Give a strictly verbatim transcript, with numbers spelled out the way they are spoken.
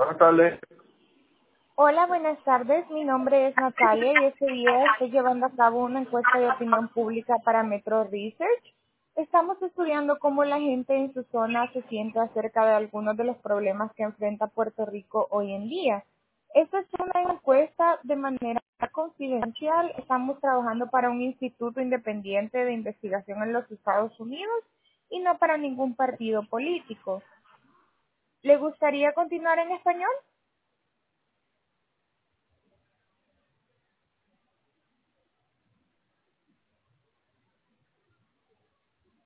Buenas tardes. Hola, buenas tardes. Mi nombre es Natalia y este día estoy llevando a cabo una encuesta de opinión pública para Metro Research. Estamos estudiando cómo la gente en su zona se siente acerca de algunos de los problemas que enfrenta Puerto Rico hoy en día. Esta es una encuesta de manera confidencial. Estamos trabajando para un instituto independiente de investigación en los Estados Unidos y no para ningún partido político. ¿Le gustaría continuar en español?